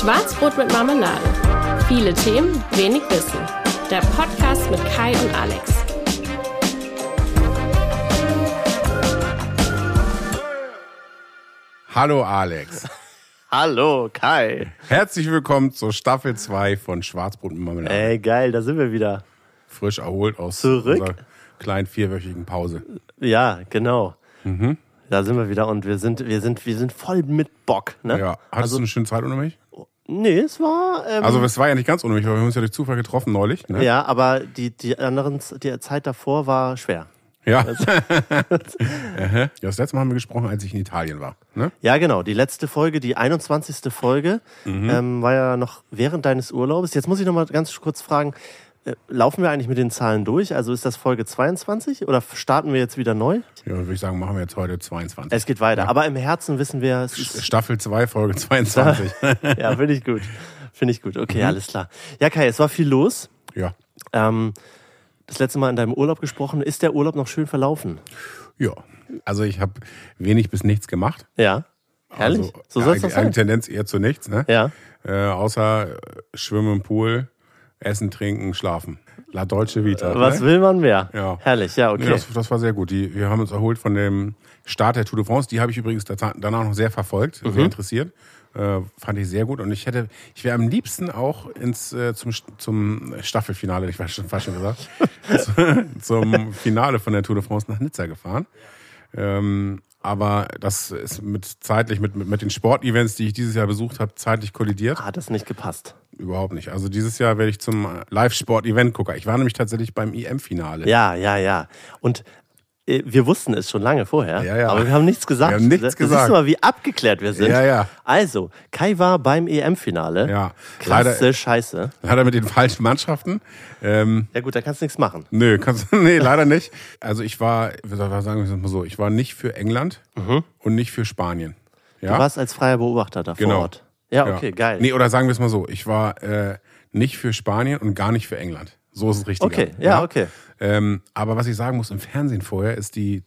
Schwarzbrot mit Marmelade. Viele Themen, wenig Wissen. Der Podcast mit Kai und Alex. Hallo Alex. Hallo Kai. Herzlich willkommen zur Staffel 2 von Schwarzbrot mit Marmelade. Ey, geil, da sind wir wieder. Frisch erholt aus Zurück? unserer kleinen 4-wöchigen Pause. Ja, genau. Da sind wir wieder und wir sind voll mit Bock. Ne? Ja. Hattest du eine schöne Zeit ohne mich? Nee, es war... Also es war ja nicht ganz ohne mich, weil wir haben uns ja durch Zufall getroffen neulich. Ne? Ja, aber die Zeit davor war schwer. Ja. Ja, das letzte Mal haben wir gesprochen, als ich in Italien war. Ne? Ja, genau. Die letzte Folge, die 21. Folge, war ja noch während deines Urlaubs. Jetzt muss ich noch mal ganz kurz fragen, laufen wir eigentlich mit den Zahlen durch? Also ist das Folge 22 oder starten wir jetzt wieder neu? Ja, würde ich sagen, machen wir jetzt heute 22. Es geht weiter. Ja. Aber im Herzen wissen wir... Es ist Staffel 2, Folge 22. Ja, finde ich gut. Finde ich gut. Okay, alles klar. Ja, Kai, es war viel los. Ja. Das letzte Mal in deinem Urlaub gesprochen. Ist der Urlaub noch schön verlaufen? Ja. Also ich habe wenig bis nichts gemacht. Ja. Herrlich. Also, So soll es doch sein. Eine Tendenz eher zu nichts, ne? Ja. Außer Schwimmen im Pool, Essen, Trinken, Schlafen. La Dolce Vita. Was will man mehr? Ja. Herrlich, ja, okay. Nee, das war sehr gut. Wir haben uns erholt von dem Start der Tour de France. Die habe ich übrigens danach noch sehr verfolgt, sehr interessiert. Fand ich sehr gut. Und ich wäre am liebsten auch zum Staffelfinale, ich weiß schon fast schon gesagt, zum Finale von der Tour de France nach Nizza gefahren. Aber das ist mit den Sportevents, die ich dieses Jahr besucht habe, zeitlich kollidiert. Hat es nicht gepasst? Überhaupt nicht. Also dieses Jahr werde ich zum Live-Sport-Event gucken. Ich war nämlich tatsächlich beim EM-Finale. Ja. Und wir wussten es schon lange vorher, Ja. aber wir haben nichts gesagt. Wir haben nichts gesagt. Siehst du mal, wie abgeklärt wir sind. Ja. Also, Kai war beim EM-Finale. Ja. Klasse Scheiße. Leider mit den falschen Mannschaften. Ja gut, da kannst du nichts machen. Nee, leider nicht. Also ich war nicht für England und nicht für Spanien. Ja? Du warst als freier Beobachter da Genau. vor Ort. Ja, okay, geil. Nee, oder sagen wir es mal so, ich war nicht für Spanien und gar nicht für England. So ist es richtig. Okay, ja, okay. Aber was ich sagen muss, im Fernsehen vorher ist die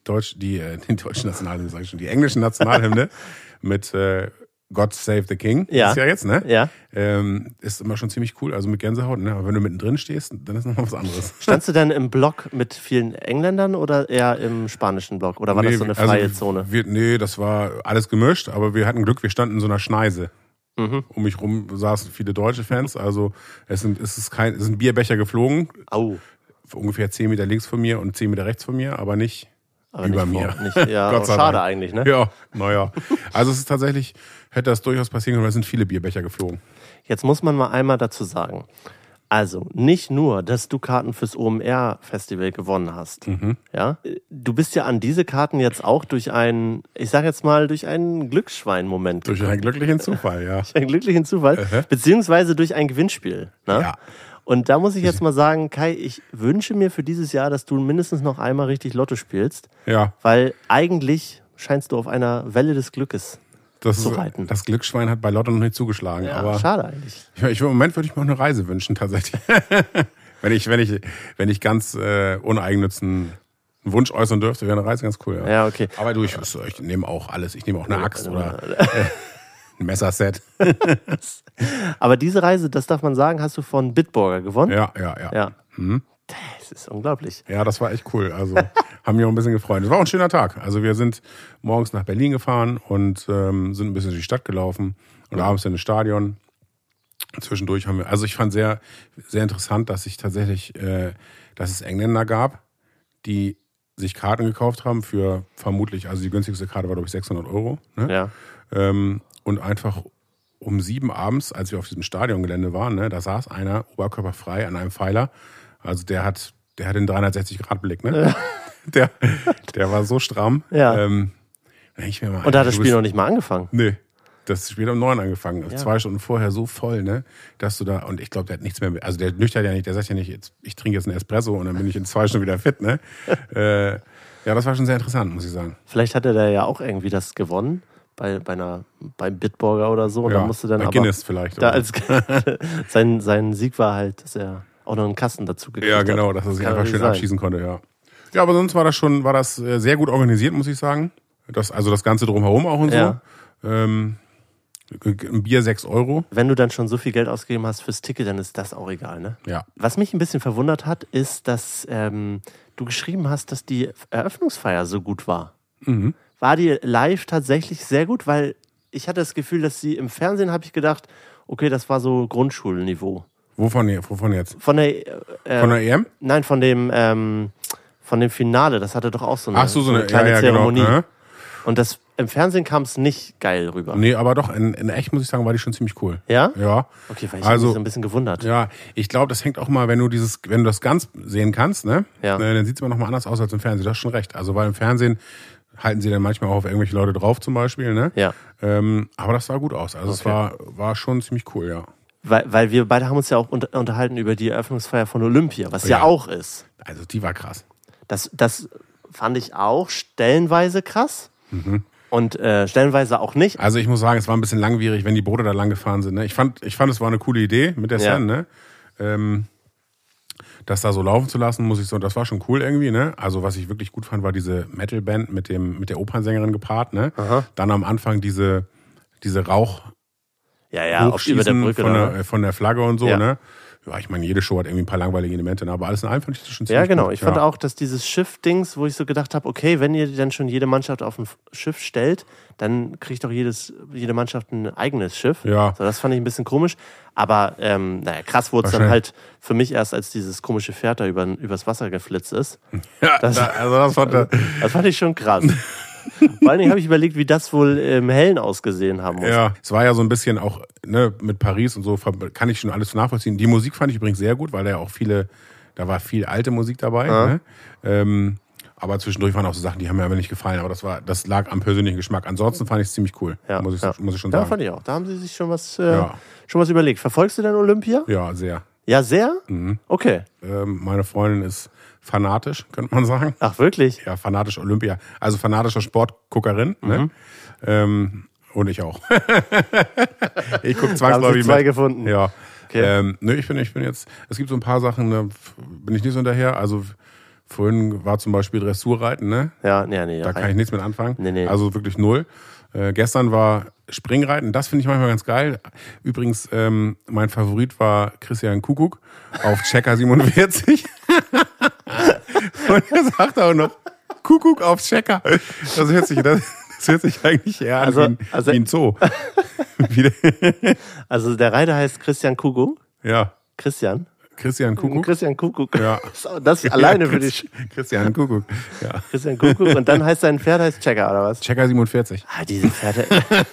englische Nationalhymne mit God Save the King. Ja. Ist ja jetzt, ne? Ja. Ist immer schon ziemlich cool, also mit Gänsehaut, ne? Aber wenn du mittendrin stehst, dann ist noch was anderes. Standst du denn im Block mit vielen Engländern oder eher im spanischen Block? Oder war das so eine freie Zone? Das war alles gemischt, aber wir hatten Glück, wir standen in so einer Schneise. Um mich rum saßen viele deutsche Fans, also es sind Bierbecher geflogen. Au. Ungefähr 10 Meter links von mir und 10 Meter rechts von mir, aber nicht über mir. Ja, Gott sei schade Dank. eigentlich, ne? Ja, naja. Also es ist tatsächlich, hätte das durchaus passieren können, weil es sind viele Bierbecher geflogen. Jetzt muss man mal einmal dazu sagen. Also, nicht nur, dass du Karten fürs OMR-Festival gewonnen hast. Ja? Du bist ja an diese Karten jetzt auch durch einen Glücksschwein-Moment Durch einen glücklichen Zufall, ja. Durch einen glücklichen Zufall, beziehungsweise durch ein Gewinnspiel. Ne? Ja. Und da muss ich jetzt mal sagen, Kai, ich wünsche mir für dieses Jahr, dass du mindestens noch einmal richtig Lotto spielst. Ja. Weil eigentlich scheinst du auf einer Welle des Glückes zu reiten. Das Glücksschwein hat bei Lotto noch nicht zugeschlagen. Ja, aber schade eigentlich. Im Moment würde ich mir auch eine Reise wünschen, tatsächlich. wenn ich ganz uneigennützen einen Wunsch äußern dürfte, wäre eine Reise ganz cool. Ja, okay. Aber ich nehme auch alles. Ich nehme auch eine Axt oder ein Messerset. Aber diese Reise, das darf man sagen, hast du von Bitburger gewonnen? Ja. Das ist unglaublich. Ja, das war echt cool. Also haben mich auch ein bisschen gefreut. Es war auch ein schöner Tag. Also wir sind morgens nach Berlin gefahren und sind ein bisschen durch die Stadt gelaufen und abends in das Stadion. Zwischendurch ich fand sehr, sehr interessant, dass dass es Engländer gab, die sich Karten gekauft haben für vermutlich, also die günstigste Karte war, glaube ich, 600 €. Ne? Ja. Und einfach um 7 abends, als wir auf diesem Stadiongelände waren, ne, da saß einer oberkörperfrei an einem Pfeiler. Also der hat den 360-Grad-Blick, ne? Der war so stramm. Ja. Und da hat das Spiel noch nicht mal angefangen. Nee, das Spiel um 9 angefangen. Also Ja. 2 Stunden vorher so voll, ne? Dass du da, und ich glaube, der hat nichts mehr, also der nüchtert ja nicht, der sagt ja nicht, ich trinke jetzt einen Espresso und dann bin ich in 2 Stunden wieder fit, ne? Ja, das war schon sehr interessant, muss ich sagen. Vielleicht hatte der ja auch irgendwie das gewonnen. Beim Bitburger oder so. Und Ja, dann musste dann bei aber Guinness vielleicht. Da sein Sieg war halt, dass er auch noch einen Kasten dazu gekriegt hat. Ja, genau, dass er sich Kann einfach schön sein. abschießen konnte, ja. Ja, aber sonst war das sehr gut organisiert, muss ich sagen. Das Ganze drumherum auch und so. Ja. ein Bier 6 Euro. Wenn du dann schon so viel Geld ausgegeben hast fürs Ticket, dann ist das auch egal, ne? Ja. Was mich ein bisschen verwundert hat, ist, dass du geschrieben hast, dass die Eröffnungsfeier so gut war. Mhm. War die live tatsächlich sehr gut? Weil ich hatte das Gefühl, dass sie im Fernsehen, habe ich gedacht, okay, das war so Grundschulniveau. Wovon jetzt? Von der EM? Nein, von dem Finale. Das hatte doch auch so eine kleine Zeremonie. Genau. Und das im Fernsehen kam es nicht geil rüber. Nee, aber doch, in echt muss ich sagen, war die schon ziemlich cool. Ja? Ja. Okay, weil ich mich so ein bisschen gewundert. Ja, ich glaube, das hängt auch mal, wenn du das ganz sehen kannst, ne? Ja. Dann sieht es immer noch mal anders aus als im Fernsehen. Du hast schon recht. Also, weil im Fernsehen halten sie dann manchmal auch auf irgendwelche Leute drauf zum Beispiel, ne? Ja. Aber das sah gut aus. Also, es war schon ziemlich cool, ja. Weil wir beide haben uns ja auch unterhalten über die Eröffnungsfeier von Olympia, was ja auch ist. Also, die war krass. Das fand ich auch stellenweise krass. Und stellenweise auch nicht. Also ich muss sagen, es war ein bisschen langwierig, wenn die Boote da lang gefahren sind. Ne? Ich fand, es war eine coole Idee mit der Sen, ne? Das da so laufen zu lassen, das war schon cool irgendwie, ne? Also was ich wirklich gut fand, war diese Metalband mit der Opernsängerin gepaart, ne? Aha. Dann am Anfang diese Rauch über der Brücke von der Flagge und so, ja. Ne? Ja, ich meine, jede Show hat irgendwie ein paar langweilige Elemente, ne? Aber alles in allem fand ich das schon ziemlich Ja, genau. gut. Ich fand auch, dass dieses Schiff-Dings, wo ich so gedacht habe, okay, wenn ihr dann schon jede Mannschaft auf ein Schiff stellt, dann kriegt doch jede Mannschaft ein eigenes Schiff. Ja. So, das fand ich ein bisschen komisch. Aber krass wurde es dann halt für mich erst, als dieses komische Pferd da übers Wasser geflitzt ist. Ja, das fand ich schon krass. Vor allen Dingen habe ich überlegt, wie das wohl im Hellen ausgesehen haben muss. Ja, es war ja so ein bisschen auch, ne, mit Paris und so, kann ich schon alles nachvollziehen. Die Musik fand ich übrigens sehr gut, weil da war viel alte Musik dabei. Ja. Ne? Aber zwischendurch waren auch so Sachen, die haben mir aber nicht gefallen. Aber das lag am persönlichen Geschmack. Ansonsten fand ich es ziemlich cool, muss ich schon sagen. Ja, fand ich auch. Da haben sie sich schon was überlegt. Verfolgst du denn Olympia? Ja, sehr. Ja, sehr? Mhm. Okay. Meine Freundin ist fanatisch, könnte man sagen. Ach, wirklich? Ja, fanatisch Olympia. Also fanatischer Sportguckerin. Ne? Und ich auch. Ich gucke zwangsläufig mit. Zwei gefunden. Ja. Okay. Ich bin jetzt, es gibt so ein paar Sachen, da bin ich nicht so hinterher. Also vorhin war zum Beispiel Dressurreiten, ne? Ja, nee. Da kann ich nichts mit anfangen. Nee. Also wirklich 0. Gestern war Springreiten, das finde ich manchmal ganz geil. Übrigens, mein Favorit war Christian Kuckuck auf Checker 47. Und er sagt auch noch, Kuckuck auf Checker. Das hört sich eigentlich eher an wie ein Zoo. Also der Reiter heißt Christian Kuckuck? Ja. Christian Kuckuck. Christian Kuckuck. Ja. Das alleine für dich. Christian Kuckuck. Ja. Christian Kuckuck. Und dann heißt sein Pferd Checker, oder was? Checker 47. Diese Pferde.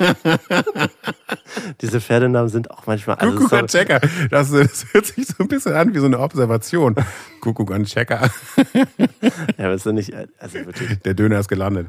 Diese Pferdenamen sind auch manchmal. Kuckuck und Checker. Das hört sich so ein bisschen an wie so eine Observation. Kuckuck und Checker. Ja, aber ist doch nicht. Also wirklich. Der Döner ist gelandet.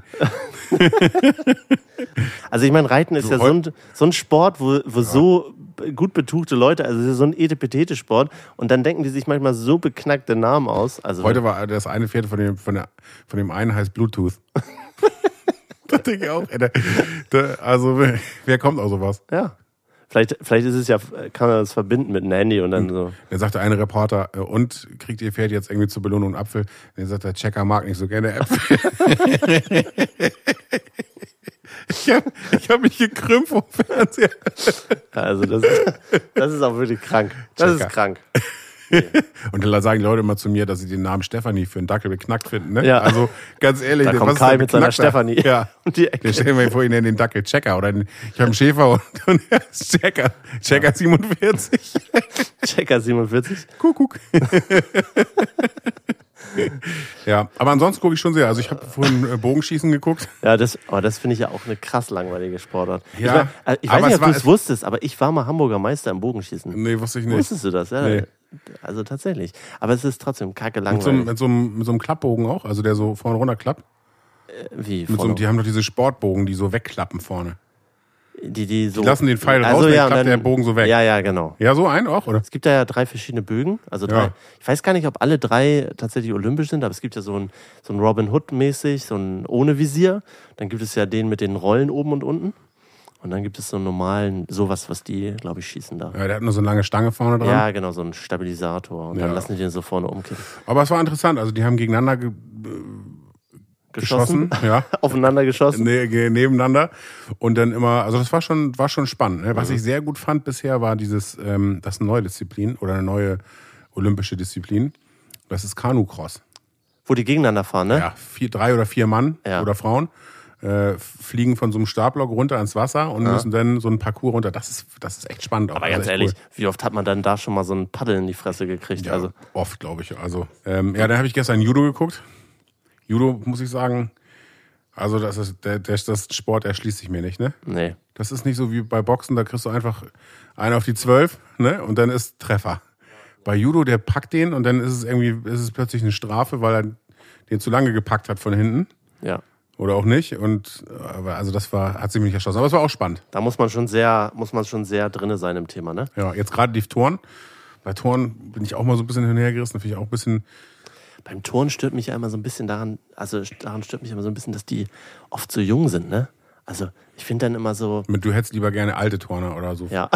Also ich meine, Reiten ist ja so ein Sport, wo so gut betuchte Leute, also es ist so ein Etepetete-Sport und dann denken die sich manchmal so beknackte Namen aus. Also heute war das eine Pferd von dem einen heißt Bluetooth. Das denke ich auch. Also wer kommt auf sowas? Ja. Vielleicht ist es ja, kann man das verbinden mit einem Handy und dann so. Dann sagt der eine Reporter, und kriegt ihr Pferd jetzt irgendwie zur Belohnung einen Apfel? Dann sagt der Checker mag nicht so gerne Äpfel. Ich hab mich gekrümmt vom Fernseher. Also das ist auch wirklich krank. Das Checker. Ist krank. Nee. Und dann sagen die Leute immer zu mir, dass sie den Namen Stefanie für einen Dackel beknackt finden. Ne? Ja. Also ganz ehrlich, da kommt Kai mit seiner Stefanie. Ja. Die Ecke. Stellen wir vor, ich nenne den Dackel Checker. Oder ich habe einen Schäfer und er ist Checker. Checker 47. Checker 47. Kuckuck. Ja, aber ansonsten gucke ich schon sehr. Also ich habe vorhin Bogenschießen geguckt. Ja, das finde ich ja auch eine krass langweilige Sportart. Ja, ich weiß nicht, ob du es wusstest, aber ich war mal Hamburger Meister im Bogenschießen. Nee, wusste ich nicht. Wusstest du das? Ja. Nee. Also tatsächlich. Aber es ist trotzdem kacke langweilig. Mit so einem Klappbogen auch, also der so vorne runter klappt. Wie? Die haben doch diese Sportbogen, die so wegklappen vorne. Die lassen den Pfeil raus, dann klappt der Bogen so weg. Ja, genau. Ja, so einen auch, oder? Es gibt da ja 3 verschiedene Bögen. Also 3. Ja. Ich weiß gar nicht, ob alle 3 tatsächlich olympisch sind, aber es gibt ja so ein Robin Hood-mäßig, so ein ohne Visier. Dann gibt es ja den mit den Rollen oben und unten. Und dann gibt es so einen normalen, sowas, was die, glaube ich, schießen da. Ja, der hat nur so eine lange Stange vorne dran. Ja, genau, so einen Stabilisator. Und dann lassen die den so vorne umkippen. Aber es war interessant. Also die haben gegeneinander geschossen. Ja. Aufeinander geschossen. Nebeneinander. Und dann immer, also das war schon spannend. Ne? Was ich sehr gut fand bisher war das ist eine neue Disziplin oder eine neue olympische Disziplin. Das ist Kanu-Cross. Wo die gegeneinander fahren, ne? Ja, 3 oder 4 Mann oder Frauen fliegen von so einem Startblock runter ins Wasser und müssen dann so einen Parcours runter. Das ist echt spannend. Aber ganz ehrlich, wie oft hat man dann da schon mal so ein Paddel in die Fresse gekriegt? Ja, also oft, glaube ich. Also, dann habe ich gestern Judo geguckt. Judo, muss ich sagen, also das Sport erschließt sich mir nicht, ne? Nee. Das ist nicht so wie bei Boxen, da kriegst du einfach einen auf die 12, ne? Und dann ist Treffer. Bei Judo, der packt den und dann ist es plötzlich eine Strafe, weil er den zu lange gepackt hat von hinten. Ja. Oder auch nicht. Aber also hat ziemlich erschossen. Aber es war auch spannend. Da muss man schon sehr drinne sein im Thema, ne? Ja, jetzt gerade die Turnen. Bei Turnen bin ich auch mal so ein bisschen hinhergerissen. Finde ich auch ein bisschen. Beim Turnen stört mich ja immer so ein bisschen daran stört mich immer so ein bisschen, dass die oft so jung sind, ne? Also ich finde dann immer so. Du hättest lieber gerne alte Turner oder so. Ja.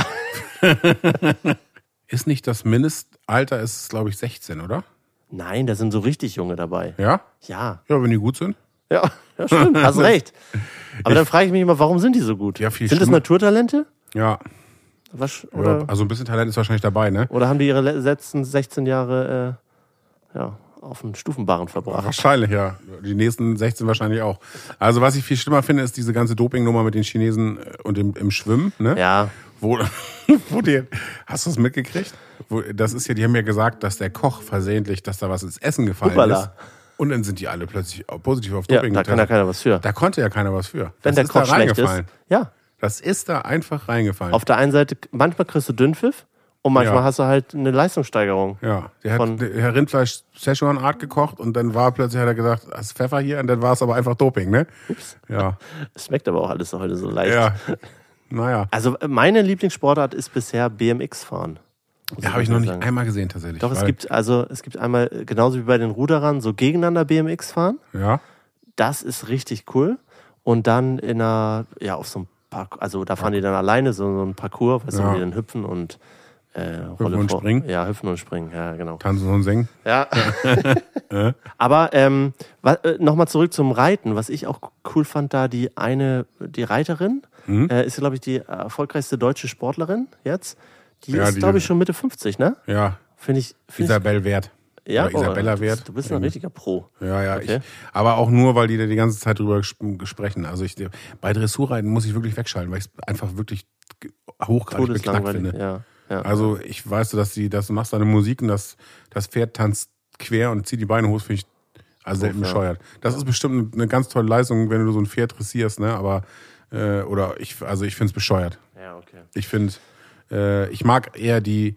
Ist nicht das Mindestalter, ist glaube ich 16, oder? Nein, da sind so richtig Junge dabei. Ja? Ja. Ja, wenn die gut sind. Ja, stimmt, hast recht. Aber dann frage ich mich immer, warum sind die so gut? Ja, viel sind das schlimmer. Naturtalente? Ja. Oder? Ja, also ein bisschen Talent ist wahrscheinlich dabei, ne? Oder haben die ihre letzten 16 Jahre auf den Stufenbarren verbracht? Wahrscheinlich, ja. Die nächsten 16 wahrscheinlich auch. Also was ich viel schlimmer finde, ist diese ganze Dopingnummer mit den Chinesen und im Schwimmen, ne? Ja. Wo hast du es mitgekriegt? Das ist ja, die haben ja gesagt, dass der Koch versehentlich, dass da was ins Essen gefallen ist. Und dann sind die alle plötzlich positiv auf Doping. Ja, da kann ja keiner was für. Da konnte ja keiner was für. Wenn der Koch schlecht ist. Ja. Das ist da einfach reingefallen. Auf der einen Seite, manchmal kriegst du Dünnpfiff und manchmal hast du halt eine Leistungssteigerung. Ja, der hat Rindfleisch Szechuan Art gekocht und dann hat er gesagt, hast Pfeffer hier und dann war es aber einfach Doping, ne? Ups. Ja. Es schmeckt aber auch alles heute so leicht. Ja. Naja. Also meine Lieblingssportart ist bisher BMX-Fahren. Ja, habe ich noch nicht einmal gesehen tatsächlich. Doch, es gibt einmal, genauso wie bei den Ruderern, so gegeneinander BMX fahren. Ja. Das ist richtig cool. Und dann auf so einem Parcours, also da fahren die dann alleine so einen Parcours, weißt du, wo die dann hüpfen und hüpfen und springen. Ja, hüpfen und springen, ja, genau. Tanzen und singen. Ja. Aber nochmal zurück zum Reiten. Was ich auch cool fand, da die Reiterin, ist, glaube ich, die erfolgreichste deutsche Sportlerin jetzt. Die ist, glaube ich, schon Mitte 50, ne? Ja. Finde ich. Isabel Wert. Ja, Isabella Wert. Du bist ein richtiger Pro. Ja, okay. Aber auch nur, weil die da die ganze Zeit drüber sprechen. Also bei Dressurreiten muss ich wirklich wegschalten, weil ich es einfach wirklich hochgradig beknackt finde. Ja. Also ich weiß, dass du machst deine Musik und das Pferd tanzt quer und zieht die Beine hoch, finde ich selten bescheuert. Das ist bestimmt eine ganz tolle Leistung, wenn du so ein Pferd dressierst, ne? Aber ich finde es bescheuert. Ja, okay. Ich mag eher die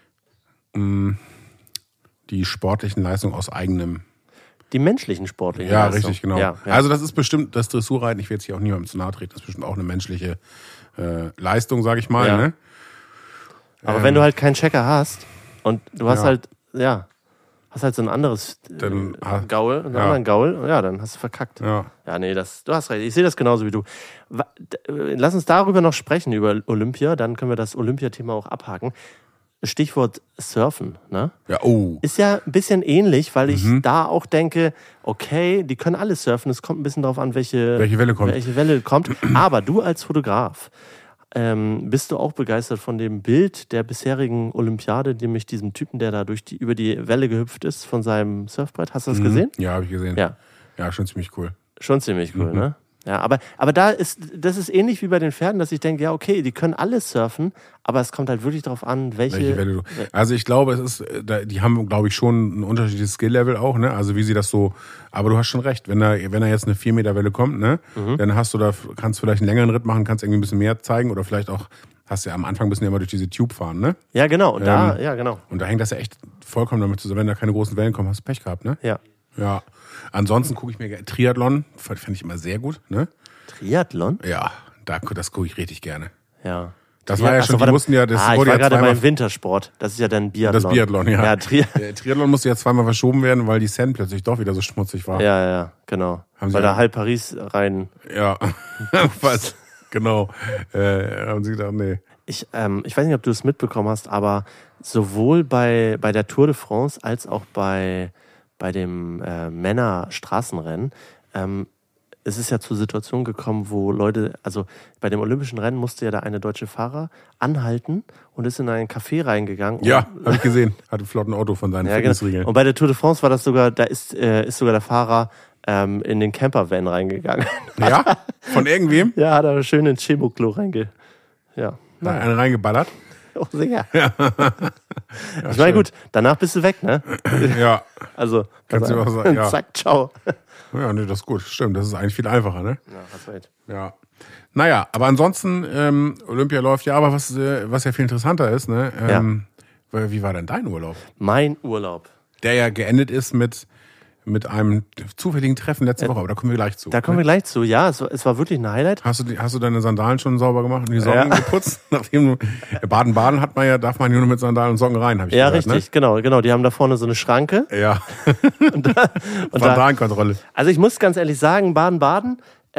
sportlichen Leistungen aus eigenem. Die menschlichen sportlichen Leistungen. Leistungen. Ja, richtig, genau. Ja. Also das ist bestimmt, das Dressurreiten, ich will jetzt hier auch niemandem zu nahe treten, das ist bestimmt auch eine menschliche Leistung, sage ich mal. Ja. Ne? Aber wenn du halt keinen Checker hast und du hast hast halt so ein anderes Gaul, einen anderen Gaul, dann hast du verkackt. Ja, nee, du hast recht. Ich sehe das genauso wie du. Lass uns darüber noch sprechen, über Olympia, dann können wir das Olympia-Thema auch abhaken. Stichwort Surfen, ne? Ja, oh. Ist ja ein bisschen ähnlich, weil ich da auch denke, okay, die können alle surfen, es kommt ein bisschen darauf an, welche Welle kommt. Aber du als Fotograf, bist du auch begeistert von dem Bild der bisherigen Olympiade, nämlich diesem Typen, der da über die Welle gehüpft ist von seinem Surfbrett? Hast du das gesehen? Ja, habe ich gesehen. Ja, schon ziemlich cool. Schon ziemlich cool, ne? Ja, aber das ist ähnlich wie bei den Pferden, dass ich denke, ja, okay, die können alle surfen, aber es kommt halt wirklich darauf an, welche Welle du. Also ich glaube, die haben, glaube ich, schon ein unterschiedliches Skill-Level auch, ne? Also wie sie das so, aber du hast schon recht, wenn da jetzt eine 4 Meter Welle kommt, ne? Dann kannst du vielleicht einen längeren Ritt machen, kannst irgendwie ein bisschen mehr zeigen oder vielleicht auch, hast du ja am Anfang müssen ja immer durch diese Tube fahren, ne? Ja, genau. Und genau. Und da hängt das ja echt vollkommen damit zusammen, wenn da keine großen Wellen kommen, hast du Pech gehabt, ne? Ja. Ja. Ansonsten gucke ich mir Triathlon, fand ich immer sehr gut, ne? Triathlon? Ja, das gucke ich richtig gerne. Ja. Das war ja schon, die mussten ja, das ich wurde war ja gerade beim Wintersport. Das ist ja dann Biathlon. Das Biathlon, ja. Der Triathlon musste ja zweimal verschoben werden, weil die Seine plötzlich doch wieder so schmutzig war. Ja, genau. Weil da halb Paris rein. Ja, was? Genau. Haben sie gedacht, nee. Ich weiß nicht, ob du es mitbekommen hast, aber sowohl bei der Tour de France als auch bei dem Männer-Straßenrennen es ist ja zur Situation gekommen, wo Leute, also bei dem Olympischen Rennen musste ja da eine deutsche Fahrer anhalten und ist in einen Café reingegangen. Ja, habe ich gesehen. Hat ein flotten Auto von seinen Fitnessriegeln. Genau. Und bei der Tour de France war das sogar, da ist sogar der Fahrer in den Campervan reingegangen. Ja? Von irgendwem? Ja, hat er schön ins Chemoklo Ja. Da einen reingeballert? Oh, sicher. Ja, ich meine, gut, danach bist du weg, ne? Ja. Also, kannst du auch sagen, ja. Zack, ciao. Ja, nee, das ist gut. Stimmt, das ist eigentlich viel einfacher, ne? Ja, hast recht. Ja. Naja, aber ansonsten, Olympia läuft ja, aber was ja viel interessanter ist, ne? Wie war denn dein Urlaub? Mein Urlaub. Der ja geendet ist mit einem zufälligen Treffen letzte Woche, aber da kommen wir gleich zu. Da kommen wir gleich zu, ja, es war wirklich ein Highlight. Hast du deine Sandalen schon sauber gemacht und die Socken geputzt? Nachdem Baden-Baden darf man nur mit Sandalen und Socken rein, habe ich gesagt. Ja, richtig, genau. Die haben da vorne so eine Schranke. Ja. und Sandalenkontrolle. Also ich muss ganz ehrlich sagen, Baden-Baden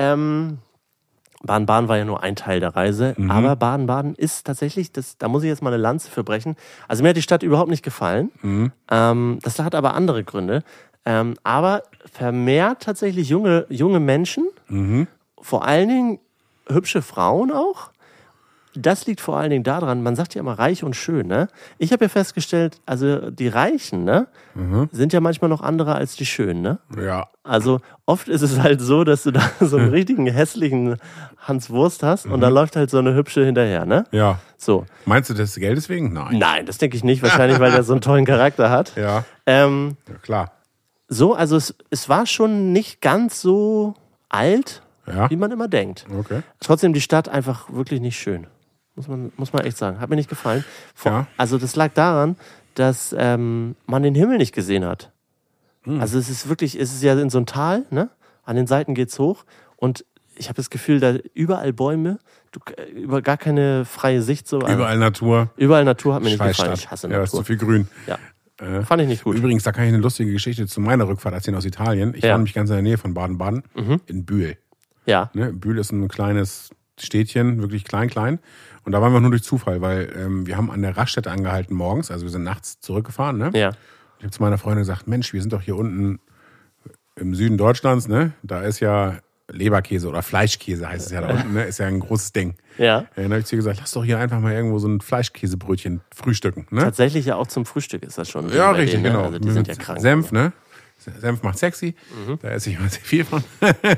war ja nur ein Teil der Reise, aber Baden-Baden ist tatsächlich, da muss ich jetzt mal eine Lanze für brechen. Also mir hat die Stadt überhaupt nicht gefallen. Das hat aber andere Gründe. Aber vermehrt tatsächlich junge Menschen, vor allen Dingen hübsche Frauen auch. Das liegt vor allen Dingen daran, man sagt ja immer reich und schön, ne? Ich habe ja festgestellt, also die Reichen, ne, sind ja manchmal noch andere als die Schönen, ne? Ja. Also oft ist es halt so, dass du da so einen richtigen hässlichen Hans Wurst hast und dann läuft halt so eine hübsche hinterher, ne? Ja. So. Meinst du das Geldes wegen? Nein. Nein, das denke ich nicht, wahrscheinlich, weil der so einen tollen Charakter hat. Ja. Ja, klar. So, also es war schon nicht ganz so alt, wie man immer denkt. Okay. Trotzdem die Stadt einfach wirklich nicht schön. Muss man echt sagen. Hat mir nicht gefallen. Also das lag daran, dass man den Himmel nicht gesehen hat. Also es ist ja in so einem Tal, ne? An den Seiten geht's hoch und ich habe das Gefühl, da überall Bäume, über gar keine freie Sicht. So, Überall Natur. Überall Natur hat mir nicht gefallen. Ich hasse Natur. Ja, ist zu viel Grün. Ja. Fand ich nicht gut. Übrigens, da kann ich eine lustige Geschichte zu meiner Rückfahrt erzählen aus Italien. Ich war nämlich ganz in der Nähe von Baden-Baden, in Bühl. Ja. Ne? Bühl ist ein kleines Städtchen, wirklich klein. Und da waren wir nur durch Zufall, weil wir haben an der Raststätte angehalten morgens, also wir sind nachts zurückgefahren. Ne? Ja. Ich habe zu meiner Freundin gesagt, Mensch, wir sind doch hier unten im Süden Deutschlands, ne? Da ist ja Leberkäse oder Fleischkäse heißt es ja da unten, ne? Ist ja ein großes Ding. Ja. Dann habe ich zu ihr gesagt, lass doch hier einfach mal irgendwo so ein Fleischkäsebrötchen frühstücken. Ne? Tatsächlich ja auch zum Frühstück ist das schon. Ja, richtig, denen, genau. Also die sind ja krank. Senf, ne? Senf macht sexy. Da esse ich mal sehr viel von.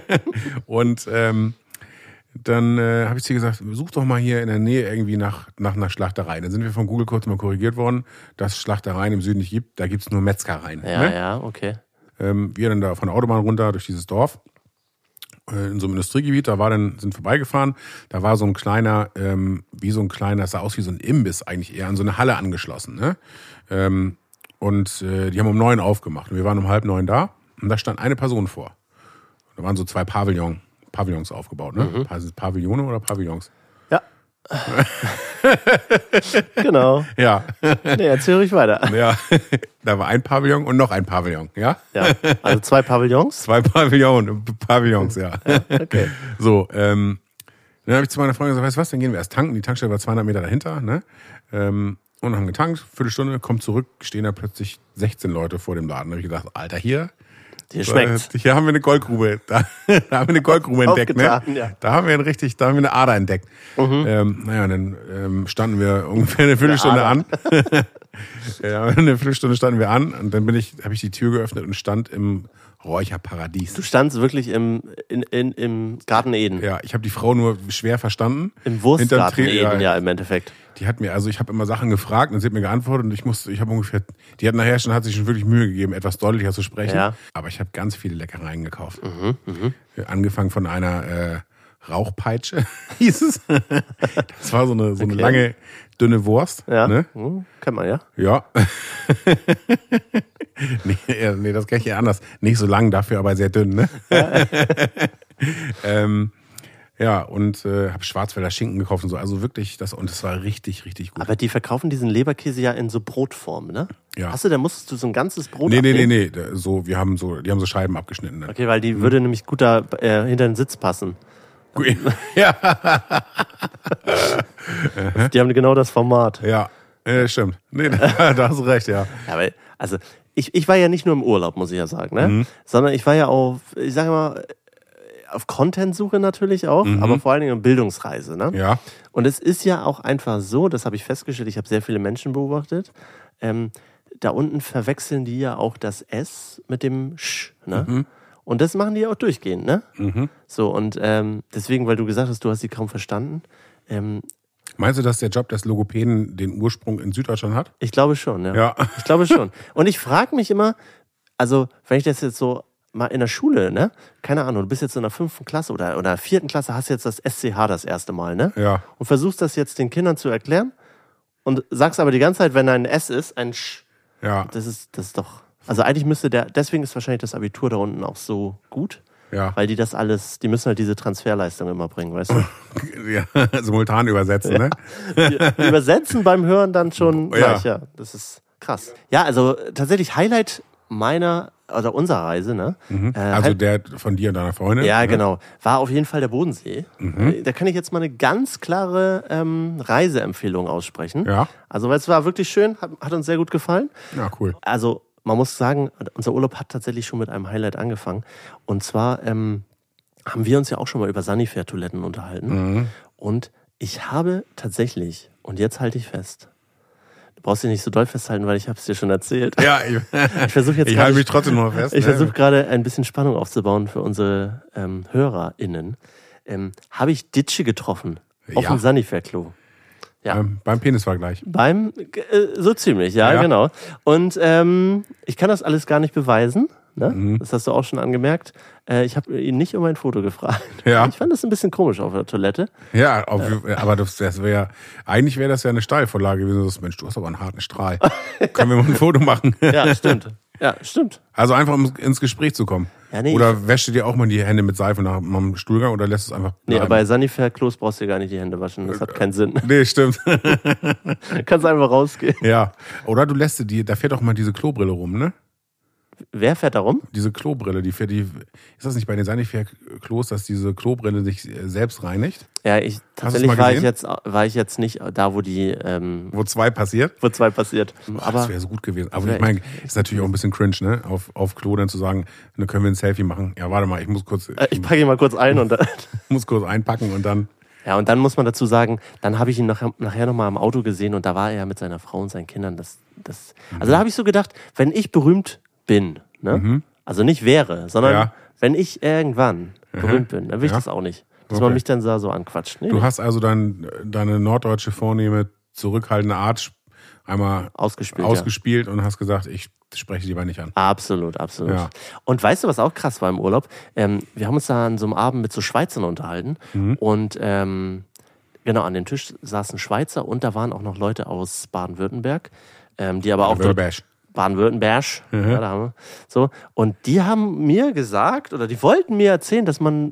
Und dann habe ich zu ihr gesagt, such doch mal hier in der Nähe irgendwie nach einer Schlachterei. Dann sind wir von Google kurz mal korrigiert worden, dass es Schlachtereien im Süden nicht gibt. Da gibt's nur Metzgereien. Ja, ne? ja, okay. Wir dann da von der Autobahn runter durch dieses Dorf in so einem Industriegebiet, sind vorbeigefahren, da war so ein kleiner, das sah aus wie so ein Imbiss eigentlich eher an so eine Halle angeschlossen, ne? Und die haben um 9 aufgemacht und wir waren um 8:30 da und da stand eine Person vor. Da waren so 2 Pavillons aufgebaut, ne? Pavillone oder Pavillons? Ja. Genau. Ja. Nee, erzähl ruhig weiter. Ja. Da war ein Pavillon und noch ein Pavillon, ja? Ja. Also 2 Pavillons? 2 Pavillons, ja. Okay. So, dann habe ich zu meiner Freundin gesagt, weißt du was, dann gehen wir erst tanken. Die Tankstelle war 200 Meter dahinter, ne? Und haben getankt, Viertelstunde, kommt zurück, stehen da plötzlich 16 Leute vor dem Laden. Da habe ich gedacht, Alter, hier schmeckt's. Hier haben wir eine Goldgrube. Da haben wir eine Goldgrube entdeckt, ne? Ja. Da haben wir eine Ader entdeckt. Dann standen wir ungefähr eine Viertelstunde an. Ja, eine Viertelstunde standen wir an und dann habe ich die Tür geöffnet und stand im Räucherparadies. Du standst wirklich im Garten Eden. Ja, ich habe die Frau nur schwer verstanden. Im Wurstgarten Eden, ja, im Endeffekt. Die hat mir, ich habe immer Sachen gefragt und sie hat mir geantwortet und die hat sich schon wirklich Mühe gegeben, etwas deutlicher zu sprechen. Ja. Aber ich habe ganz viele Leckereien gekauft. Angefangen von einer Rauchpeitsche, hieß es. Das war so eine lange, dünne Wurst. Ja, ne? Kennt man, ja. Ja. Nee, das kenne ich ja anders. Nicht so lang, dafür aber sehr dünn, ne? Ja, und habe Schwarzwälder Schinken gekauft und so. Also wirklich, das war richtig, richtig gut. Aber die verkaufen diesen Leberkäse ja in so Brotform, ne? Ja. Da musstest du so ein ganzes Brot abnehmen? Nee. Die haben so Scheiben abgeschnitten. Ne? Okay, weil die würde nämlich gut da hinter den Sitz passen. Ja. Die haben genau das Format. Ja, stimmt. Nee, da hast du recht, ja. Ja, weil, also ich war ja nicht nur im Urlaub, muss ich ja sagen, ne? Sondern ich war ja auf, ich sage mal, auf Content-Suche natürlich auch, aber vor allen Dingen auf Bildungsreise, ne? Ja. Und es ist ja auch einfach so, das habe ich festgestellt, ich habe sehr viele Menschen beobachtet, da unten verwechseln die ja auch das S mit dem Sch, ne? Und das machen die ja auch durchgehend, ne? So, und deswegen, weil du gesagt hast, du hast sie kaum verstanden. Meinst du, dass der Job des Logopäden den Ursprung in Süddeutschland hat? Ich glaube schon, ja. Ja. Ich glaube schon. Und ich frage mich immer, also wenn ich das jetzt so mal in der Schule, ne? Keine Ahnung, du bist jetzt in der 5. Klasse oder 4. Klasse, hast jetzt das SCH das erste Mal, ne? Ja. Und versuchst das jetzt den Kindern zu erklären und sagst aber die ganze Zeit, wenn ein S ist, ein Sch. Ja. Das ist doch, also eigentlich müsste deswegen ist wahrscheinlich das Abitur da unten auch so gut. Ja. Weil die das alles, die müssen halt diese Transferleistung immer bringen, weißt du? Ja, simultan übersetzen, ne? Die übersetzen beim Hören dann schon gleich, ja. Das ist krass. Ja, also tatsächlich Highlight unserer Reise, ne? Also der von dir und deiner Freundin? Ja, ne? genau. War auf jeden Fall der Bodensee. Da kann ich jetzt mal eine ganz klare Reiseempfehlung aussprechen. Ja. Also, weil es war wirklich schön, hat uns sehr gut gefallen. Ja, cool. Also, man muss sagen, unser Urlaub hat tatsächlich schon mit einem Highlight angefangen. Und zwar haben wir uns ja auch schon mal über Sanifair-Toiletten unterhalten. Und ich habe tatsächlich, und jetzt halte ich fest, du brauchst dich nicht so doll festhalten, weil ich habe es dir schon erzählt. Ja, ich versuche jetzt ich halte mich trotzdem noch fest. Ich versuche gerade ein bisschen Spannung aufzubauen für unsere HörerInnen. Habe ich Ditsche getroffen auf dem Sanifair-Klo. Ja. Beim Penisvergleich. So ziemlich, ja, genau. Und ich kann das alles gar nicht beweisen. Ne? Das hast du auch schon angemerkt. Ich habe ihn nicht um ein Foto gefragt. Ja. Ich fand das ein bisschen komisch auf der Toilette. Ja, aber das wäre, eigentlich wäre das ja eine Steilvorlage gewesen. So, Mensch, du hast aber einen harten Strahl. Können wir mal ein Foto machen? Ja, stimmt. Ja, stimmt. Also einfach, um ins Gespräch zu kommen. Ja, nee, oder wäschst du dir auch mal die Hände mit Seife nach dem Stuhlgang oder lässt es einfach bleiben? Nee, aber bei Sanifair-Klos brauchst du dir gar nicht die Hände waschen. Das hat keinen Sinn. Nee, stimmt. Kannst einfach rausgehen. Ja. Oder du lässt da fährt auch mal diese Klobrille rum, ne? Wer fährt da rum? Diese Klobrille, ist das nicht bei den Sanifair-Klos, dass diese Klobrille sich selbst reinigt? Ja, tatsächlich war ich jetzt nicht da, wo die wo 2 passiert? Wo 2 passiert. Aber das wäre so gut gewesen. Aber ich meine, ist natürlich auch ein bisschen cringe, ne? Auf Klo dann zu sagen, dann können wir ein Selfie machen. Ja, warte mal, ich muss kurz. Ich packe ihn mal kurz ein und dann. muss kurz einpacken und dann. Ja, und dann muss man dazu sagen, dann habe ich ihn nachher nochmal im Auto gesehen und da war er mit seiner Frau und seinen Kindern. Also da habe ich so gedacht, wenn ich berühmt bin, ne? Also nicht wäre, sondern wenn ich irgendwann berühmt bin, dann will ich das auch nicht. Dass man mich dann so anquatscht. Nee, du hast also deine norddeutsche vornehme, zurückhaltende Art einmal ausgespielt und hast gesagt, ich spreche lieber nicht an. Absolut, absolut. Ja. Und weißt du, was auch krass war im Urlaub? Wir haben uns da an so einem Abend mit so Schweizern unterhalten und genau, an dem Tisch saßen Schweizer und da waren auch noch Leute aus Baden-Württemberg, die aber auch Baden-Württemberg. Ja, da haben wir. So. Und die haben mir gesagt, oder die wollten mir erzählen, dass man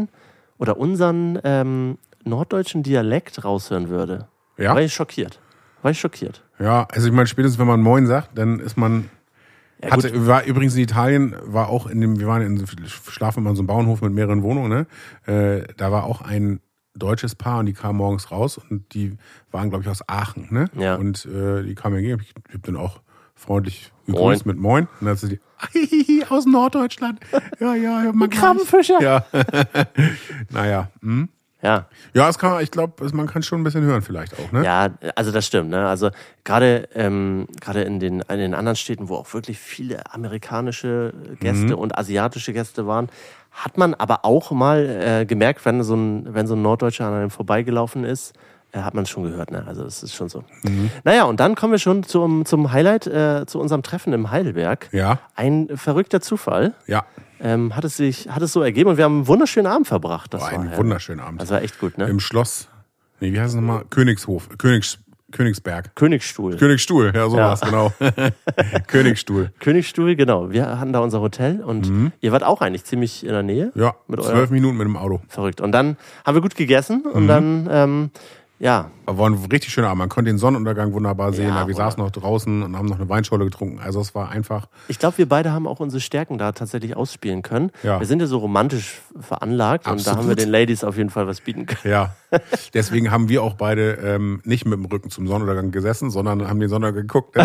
unseren norddeutschen Dialekt raushören würde. Ja. War ich schockiert. Ja, also ich meine, spätestens wenn man Moin sagt, dann ist man. War übrigens in Italien, wir schlafen immer in so einem Bauernhof mit mehreren Wohnungen, ne? Da war auch ein deutsches Paar und die kamen morgens raus und die waren, glaube ich, aus Aachen, ne? Ja. Und die kamen entgegen, ich habe dann auch freundlich gegrüßt mit Moin. Und dann hat sie die, aus Norddeutschland. Ja, hört man Krabbenfischer. Ja. Naja. Ja. Ja, ich glaube, man kann schon ein bisschen hören vielleicht auch, ne? Ja, also das stimmt, ne? Also gerade in den anderen Städten, wo auch wirklich viele amerikanische Gäste und asiatische Gäste waren, hat man aber auch mal gemerkt, wenn so ein Norddeutscher an einem vorbeigelaufen ist, hat man es schon gehört, ne? Also das ist schon so. Naja, und dann kommen wir schon zum Highlight, zu unserem Treffen im Heidelberg. Ja. Ein verrückter Zufall. Ja. Hat es so ergeben und wir haben einen wunderschönen Abend verbracht. Einen wunderschönen Abend. Das war echt gut, ne? Im Schloss, wie heißt es nochmal? Königsberg. Königsstuhl, ja, sowas, genau. Königsstuhl, genau. Wir hatten da unser Hotel und ihr wart auch eigentlich ziemlich in der Nähe. Ja, mit 12 Minuten mit dem Auto. Verrückt. Und dann haben wir gut gegessen und dann Ja. Aber war ein richtig schöner Abend. Man konnte den Sonnenuntergang wunderbar sehen. Ja, Wir saßen noch draußen und haben noch eine Weinschorle getrunken. Also es war einfach... Ich glaube, wir beide haben auch unsere Stärken da tatsächlich ausspielen können. Ja. Wir sind ja so romantisch veranlagt und da haben wir den Ladies auf jeden Fall was bieten können. Ja, deswegen haben wir auch beide nicht mit dem Rücken zum Sonnenuntergang gesessen, sondern haben den Sonnenuntergang geguckt,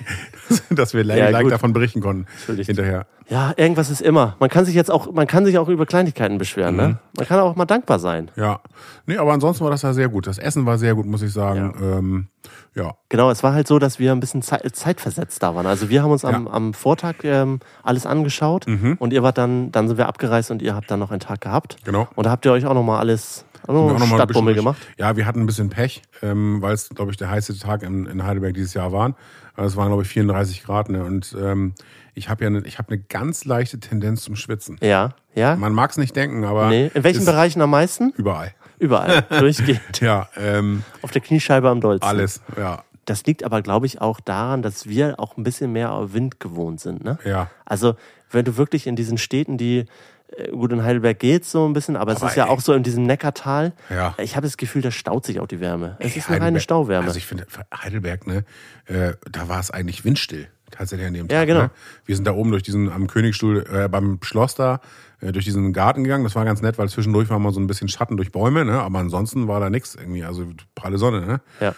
dass wir leicht davon berichten konnten hinterher. Ja, irgendwas ist immer. Man kann sich auch über Kleinigkeiten beschweren, ne? Man kann auch mal dankbar sein. Ja, nee, aber ansonsten war das ja sehr gut. Das Essen war sehr gut, muss ich sagen. Ja. Genau, es war halt so, dass wir ein bisschen zeitversetzt da waren. Also wir haben uns am Vortag alles angeschaut und ihr wart dann sind wir abgereist und ihr habt dann noch einen Tag gehabt. Genau. Und da habt ihr euch auch nochmal alles Stadtbummel gemacht. Ja, wir hatten ein bisschen Pech, weil es, glaube ich, der heißeste Tag in Heidelberg dieses Jahr war. Es waren, glaube ich, 34 Grad. Ne? Und ich habe eine ganz leichte Tendenz zum Schwitzen. Ja. Man mag es nicht denken, aber... Nee. In welchen Bereichen am meisten? Überall. Durchgehend. Ja. Auf der Kniescheibe am dollsten. Alles, ja. Das liegt aber, glaube ich, auch daran, dass wir auch ein bisschen mehr Wind gewohnt sind. Ne? Ja. Also, wenn du wirklich in diesen Städten, gut, in Heidelberg geht's so ein bisschen, aber es ist ja auch so in diesem Neckartal. Ja. Ich habe das Gefühl, da staut sich auch die Wärme. Es ist eine reine Stauwärme. Also ich finde, Heidelberg, ne, da war es eigentlich windstill. Tatsächlich an dem Tag. Ja, genau. Ne? Wir sind da oben am Königsstuhl, beim Schloss da, durch diesen Garten gegangen. Das war ganz nett, weil zwischendurch war mal so ein bisschen Schatten durch Bäume, ne? Aber ansonsten war da nichts irgendwie, also pralle Sonne, ne? Ja.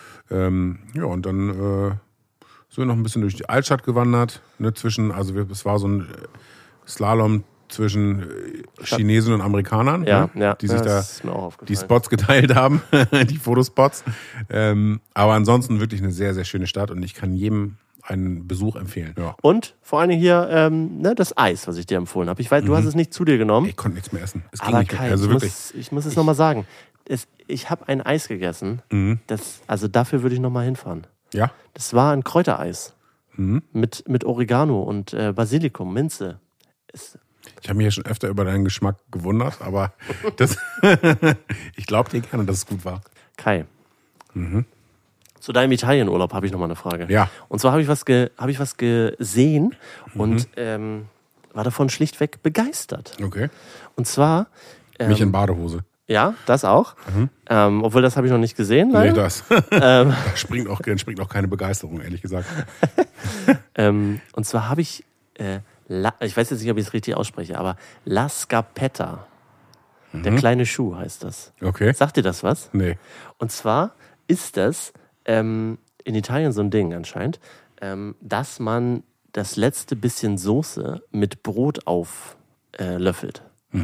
Und dann sind wir noch ein bisschen durch die Altstadt gewandert, ne? Es war so ein Slalom zwischen Chinesen und Amerikanern, die sich da die Spots geteilt haben, die Fotospots. Aber ansonsten wirklich eine sehr, sehr schöne Stadt und ich kann jedem einen Besuch empfehlen. Ja. Und vor allen Dingen hier das Eis, was ich dir empfohlen habe. Ich weiß, du hast es nicht zu dir genommen. Ich konnte nichts mehr essen. Es ging aber nicht Kai, mehr. Also ich muss es nochmal sagen. Ich habe ein Eis gegessen. Also dafür würde ich nochmal hinfahren. Ja? Das war ein Kräutereis. Mit Oregano und Basilikum, Minze. Ich habe mich ja schon öfter über deinen Geschmack gewundert, aber ich glaube dir gerne, dass es gut war. Kai. Zu deinem Italienurlaub habe ich nochmal eine Frage. Ja. Und zwar habe ich was gesehen und war davon schlichtweg begeistert. Okay. Und zwar... Mich in Badehose. Ja, das auch. Obwohl, das habe ich noch nicht gesehen. Leider. Nee, das. Da springt auch keine Begeisterung, ehrlich gesagt. Und zwar habe ich... ich weiß jetzt nicht, ob ich es richtig ausspreche, aber La Scarpetta. Der kleine Schuh heißt das. Okay. Sagt dir das was? Nee. Und zwar ist das in Italien so ein Ding anscheinend, dass man das letzte bisschen Soße mit Brot auflöffelt.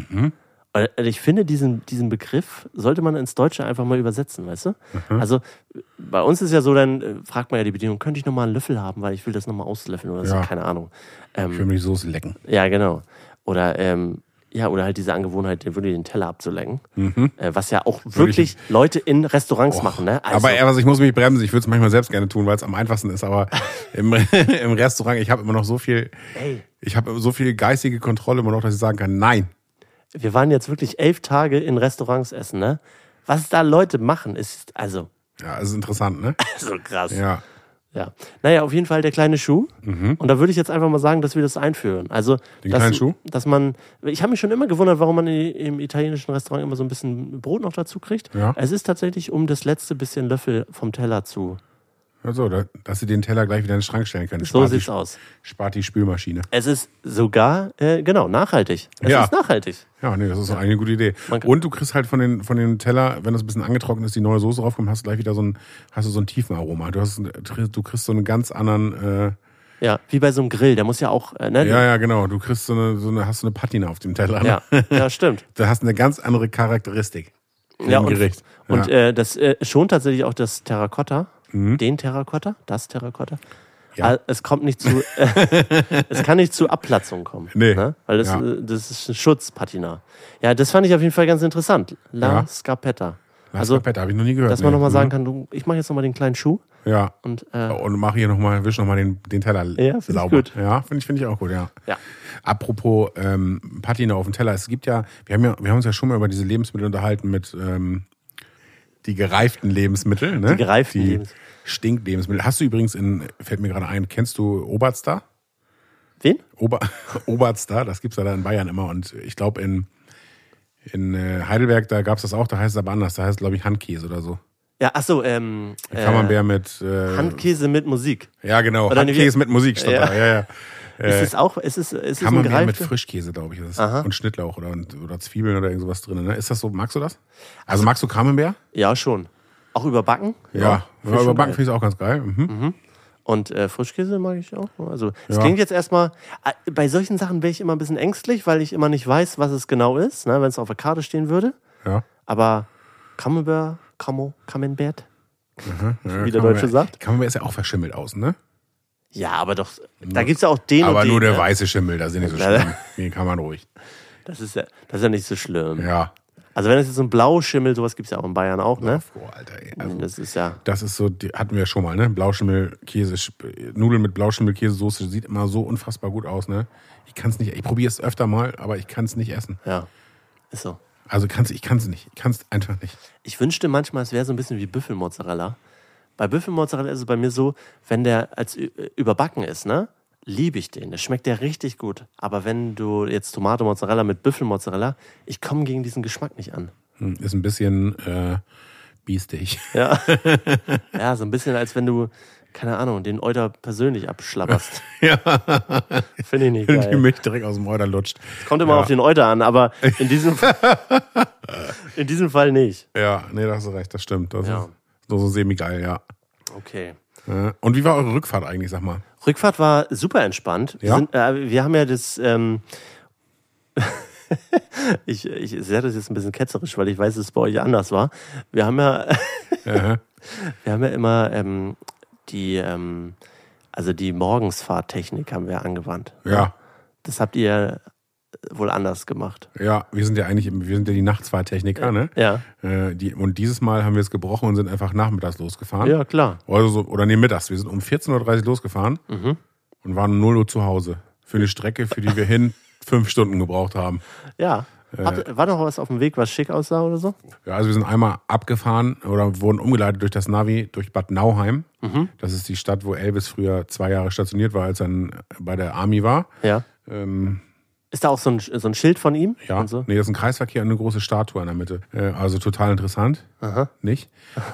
Ich finde, diesen Begriff sollte man ins Deutsche einfach mal übersetzen, weißt du? Also bei uns ist ja so, dann fragt man ja die Bedienung, könnte ich nochmal einen Löffel haben, weil ich will das nochmal auslöffeln oder so, keine Ahnung. Ich will mir die Soße lecken. Ja, genau. Oder halt diese Angewohnheit, wirklich den Teller abzulecken. Was ja auch wirklich Leute in Restaurants machen, ne? Also, ich muss mich bremsen, ich würde es manchmal selbst gerne tun, weil es am einfachsten ist, aber im Restaurant, ich habe immer noch so viel, ich habe so viel geistige Kontrolle immer noch, dass ich sagen kann, nein. Wir waren jetzt wirklich 11 Tage in Restaurants essen, ne? Was da Leute machen, ist also... Ja, es ist interessant, ne? So krass. Ja. Naja, auf jeden Fall der kleine Schuh. Und da würde ich jetzt einfach mal sagen, dass wir das einführen. Also, den kleinen Schuh? Ich habe mich schon immer gewundert, warum man im italienischen Restaurant immer so ein bisschen Brot noch dazu kriegt. Ja. Es ist tatsächlich, um das letzte bisschen Löffel vom Teller zu... Also, dass sie den Teller gleich wieder in den Schrank stellen können. So sieht's aus. Spart die Spülmaschine. Es ist sogar, nachhaltig. Es ist nachhaltig. Ja, nee, das ist eine gute Idee. Und du kriegst halt von den Teller, wenn das ein bisschen angetrocknet ist, die neue Soße draufkommt, hast du gleich wieder so ein tiefen Aroma. Du kriegst so einen ganz anderen... Ja, wie bei so einem Grill, der muss ja auch... Ja, genau. Du kriegst hast so eine Patina auf dem Teller. Ne? Ja, stimmt. Da hast du eine ganz andere Charakteristik im Gericht. Und das schont tatsächlich auch das Terrakotta. Den Terrakotta, das Terrakotta. Ja. Es kommt nicht zu, es kann nicht zu Abplatzung kommen. Nee. Ne? Weil das ist ein Schutzpatina. Ja, das fand ich auf jeden Fall ganz interessant. La Scarpetta. Scarpetta habe ich noch nie gehört. Dass man nochmal sagen kann, ich mache jetzt nochmal den kleinen Schuh. Ja. Und mach hier wisch nochmal den Teller sauber. Gut. Ja, finde ich auch gut, ja. Apropos Patina auf dem Teller, es gibt wir haben uns ja schon mal über diese Lebensmittel unterhalten mit die gereiften Lebensmittel, ne? Die gereiften Lebensmittel. Stinklebensmittel. Hast du übrigens fällt mir gerade ein, kennst du Oberster? Wen? Oberster, das gibt's ja da in Bayern immer und ich glaube in Heidelberg, da gab's das auch, da heißt es aber anders, da heißt es glaube ich Handkäse oder so. Ja, achso, Camembert mit... Handkäse mit Musik. Ja, genau. Oder Handkäse mit Musik stand da. Ja. Ist es auch, ist es ein Camembert mit Frischkäse, glaube ich. Ist das. Und Schnittlauch oder Zwiebeln oder irgendwas drin. Ne? Ist das so, magst du das? Also magst du Camembert? Ja, schon. Auch überbacken? Ja, überbacken finde ich auch ganz geil. Und Frischkäse mag ich auch. Also es klingt jetzt erstmal, bei solchen Sachen wäre ich immer ein bisschen ängstlich, weil ich immer nicht weiß, was es genau ist, ne, wenn es auf der Karte stehen würde. Ja. Aber Camembert, wie der Deutsche sagt. Camembert ist ja auch verschimmelt außen, ne? Ja, aber doch, da gibt es ja auch den aber und den. nur der weiße Schimmel, da sind nicht so schlimm. Den kann man ruhig. Das ist ja nicht so schlimm. Ja. Also wenn es jetzt so ein Blauschimmel, sowas gibt es ja auch in Bayern auch, ne? Oh, Alter, ey. Also, das ist ja... Das ist so, hatten wir ja schon mal, ne? Blauschimmelkäse, Nudeln mit Blauschimmelkäsesoße sieht immer so unfassbar gut aus, ne? Ich probiere es öfter mal, aber ich kann es nicht essen. Ja, ist so. Also ich kann es nicht. Ich kann es einfach nicht. Ich wünschte manchmal, es wäre so ein bisschen wie Büffelmozzarella. Bei Büffelmozzarella ist es bei mir so, wenn der als überbacken ist, ne? Liebe ich den. Das schmeckt der richtig gut. Aber wenn du jetzt Tomate-Mozzarella mit Büffelmozzarella, ich komme gegen diesen Geschmack nicht an. Ist ein bisschen biestig. Ja. Ja, so ein bisschen, als wenn du, keine Ahnung, den Euter persönlich abschlapperst. Ja. Finde ich nicht geil. Die Milch direkt aus dem Euter lutscht. Kommt immer auf den Euter an, aber in diesem Fall nicht. Ja, nee, da hast du recht, das stimmt. Das ist so semi-geil, ja. Okay. Und wie war eure Rückfahrt eigentlich, sag mal? Rückfahrt war super entspannt. Ja? Wir haben ja das... ich sage das jetzt ein bisschen ketzerisch, weil ich weiß, dass es bei euch anders war. Wir haben ja, wir haben ja immer die Morgensfahrttechnik haben wir angewandt. Ja. Das habt ihr wohl anders gemacht. Ja, wir sind ja die Nachtsfahrtechniker, ne? Ja. Und dieses Mal haben wir es gebrochen und sind einfach nachmittags losgefahren. Ja, klar. Oder mittags. Wir sind um 14.30 Uhr losgefahren und waren um 0 Uhr zu Hause. Für eine Strecke, für die wir 5 Stunden gebraucht haben. Ja. War noch was auf dem Weg, was schick aussah oder so? Ja, also wir sind einmal abgefahren oder wurden umgeleitet durch das Navi durch Bad Nauheim. Das ist die Stadt, wo Elvis früher 2 Jahre stationiert war, als er bei der Army war. Ja. Ist da auch so ein Schild von ihm? Ja, und so? Nee, das ist ein Kreisverkehr und eine große Statue in der Mitte. Also total interessant. Aha. Nicht?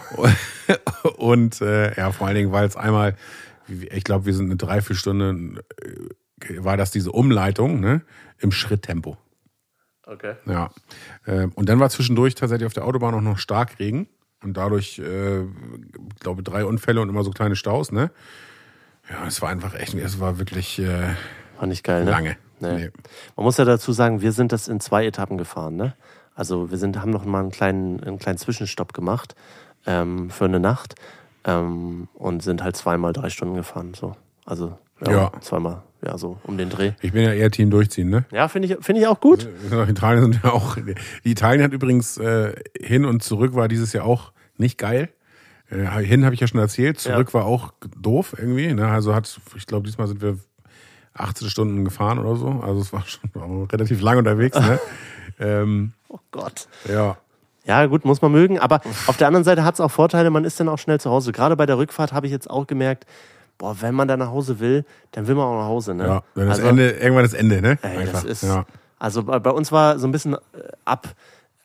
Und vor allen Dingen, weil es einmal, ich glaube, wir sind eine Dreiviertelstunde, war das diese Umleitung, ne, im Schritttempo. Okay. Ja. Und dann war zwischendurch tatsächlich auf der Autobahn auch noch Starkregen und dadurch, glaube 3 Unfälle und immer so kleine Staus, ne? Ja, es war wirklich war nicht geil, ne? lange. Nee. Man muss ja dazu sagen, wir sind das in 2 Etappen gefahren, ne? Also wir haben noch mal einen kleinen Zwischenstopp gemacht für eine Nacht und sind halt 2-mal 3 Stunden gefahren, so. Also zweimal, so um den Dreh. Ich bin ja eher Team Durchziehen, ne? Ja, finde ich auch gut. Italien sind ja auch. Die Italien hat übrigens hin und zurück war dieses Jahr auch nicht geil. Hin habe ich ja schon erzählt, zurück war auch doof irgendwie. Ne? Also ich glaube, diesmal sind wir 18 Stunden gefahren oder so. Also es war schon relativ lang unterwegs. Ne? Oh Gott. Ja. Ja, gut, muss man mögen. Aber auf der anderen Seite hat es auch Vorteile, man ist dann auch schnell zu Hause. Gerade bei der Rückfahrt habe ich jetzt auch gemerkt, wenn man da nach Hause will, dann will man auch nach Hause. Ne? Ja, dann ist irgendwann das Ende, ne? Das ist, also bei uns war so ein bisschen ab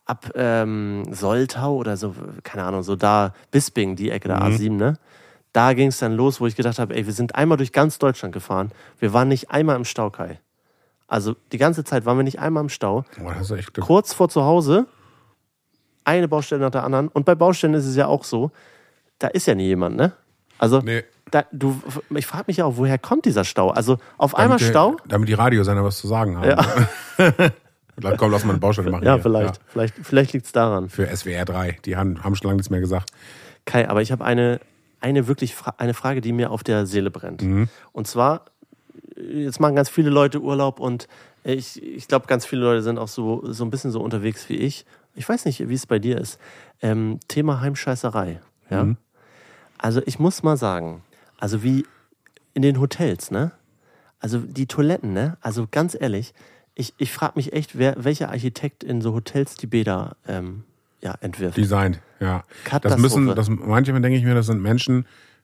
Soltau oder so, keine Ahnung, so da Bisping, die Ecke der A7, ne? Da ging es dann los, wo ich gedacht habe, wir sind einmal durch ganz Deutschland gefahren. Wir waren nicht einmal im Stau, Kai. Also die ganze Zeit waren wir nicht einmal im Stau. Boah, das ist echt Glück. Kurz vor zu Hause, eine Baustelle nach der anderen. Und bei Baustellen ist es ja auch so, da ist ja nie jemand, ne? Also nee. Ich frage mich ja auch, woher kommt dieser Stau? Also auf einmal Stau? Damit die Radiosender was zu sagen haben. Ja. Komm, lass mal eine Baustelle machen. Ja, hier. Vielleicht liegt es daran. Für SWR 3, die haben schon lange nichts mehr gesagt. Kai, aber ich habe eine Frage, die mir auf der Seele brennt. Und zwar, jetzt machen ganz viele Leute Urlaub und ich glaube, ganz viele Leute sind auch so ein bisschen so unterwegs wie ich. Ich weiß nicht, wie es bei dir ist. Thema Heimscheißerei. Ja? Also ich muss mal sagen, also wie in den Hotels, ne? Also die Toiletten, ne? Also ganz ehrlich, ich frage mich echt, welcher Architekt in so Hotels die Bäder entwirft. Designt, ja. Manchmal denke ich mir, das sind Menschen,